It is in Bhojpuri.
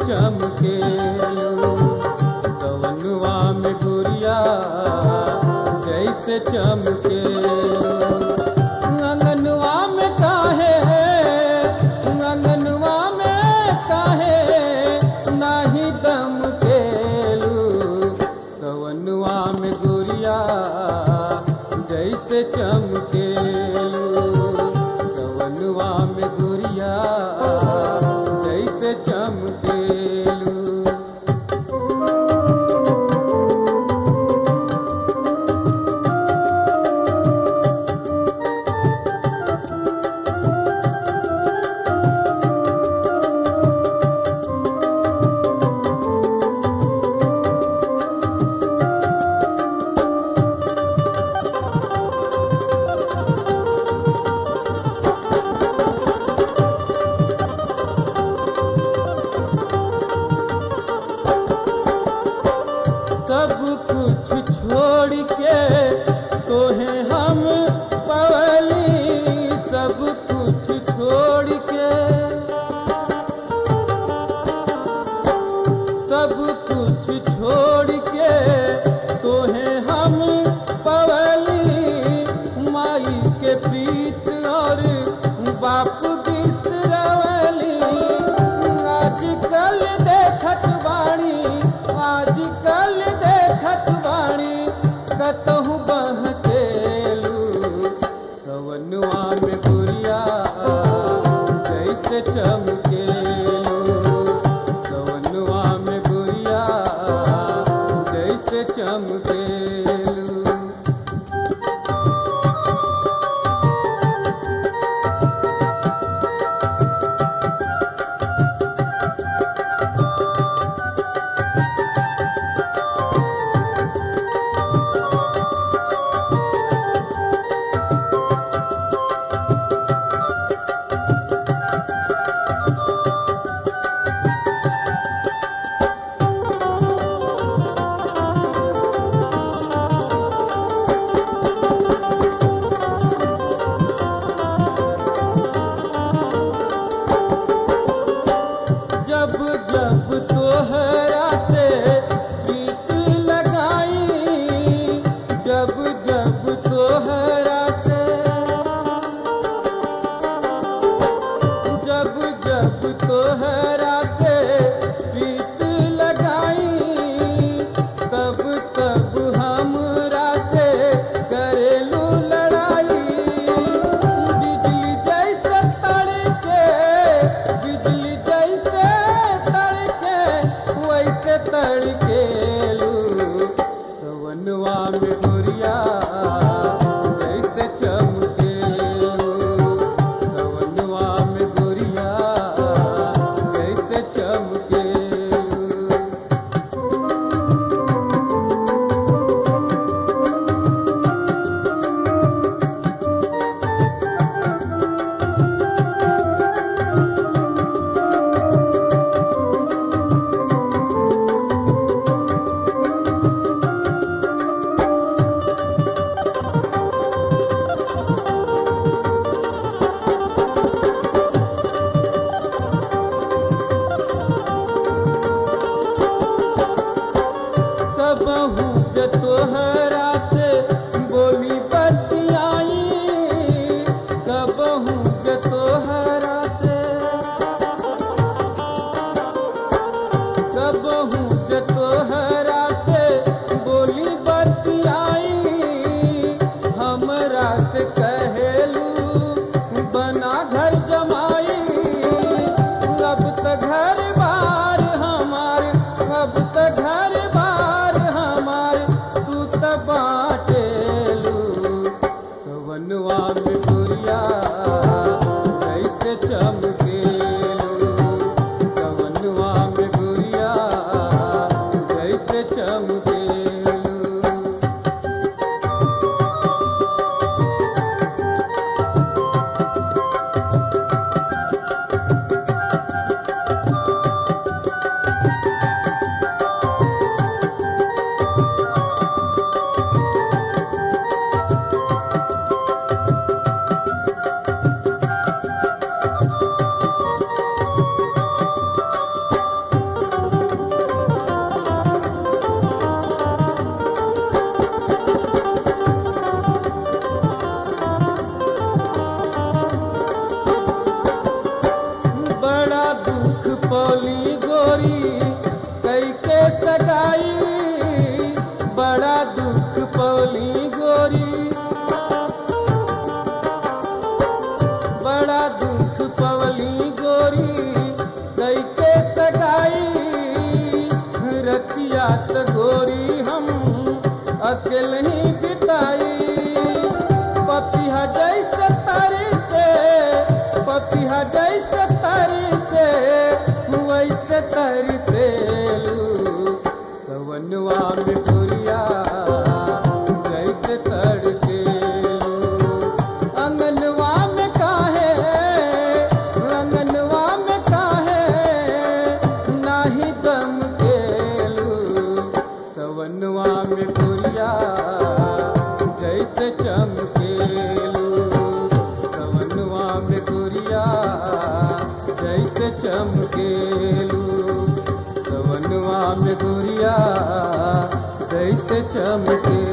चमकेलू सवनवा में गुरिया जैसे चमकेलू अंगनवा में काहे नाही दम केलू सवनवा में गुरिया जैसे चमकेलू सवनवा में गुरिया जैसे चमकेलू। सब कुछ छोड़ के तोहें हम पवली सब कुछ छोड़ के सब कुछ छोड़ के तोहें हम पवली माई के प्रीत और बाप बिसरवली आजकल देखत बाणी आजकल देखत बाणी कतहु बहकेलू सवनवा में गुरिया जैसे चमकेलू सवनवा में गुरिया जैसे चमकेलू। जब जब तोहरा से प्रीत लगाई जब जब तोहरा से जब जब तोहरा से प्रीत लगाई तब तब हमरा से करेलू लड़ाई बिजली जैसे तड़के बिजली जैसे वैसे तड़केलू सवनवा में गुरिया जैसे चमकेलू सवनवा में गुरिया पौली गोरी कई के सगाई, बड़ा दुख पौली गोरी, बड़ा दुख पौली गोरी कई के सगाई। रतिया त गोरी हम अकेले ही बिताई। पपिहा जैसे तारी से, पपिहा जैसे तारी से, वैसे तारी से सवनवा में गोरिया जैसे तड़के। अंगनवा में काहे, अंगनवा में काहे नाही दम केलू, सवनवा में गोरिया जैसे चमकेलू, सवनवा में गोरिया जैसे चमकेलू, सवनवा में गोरिया जैसे चमके।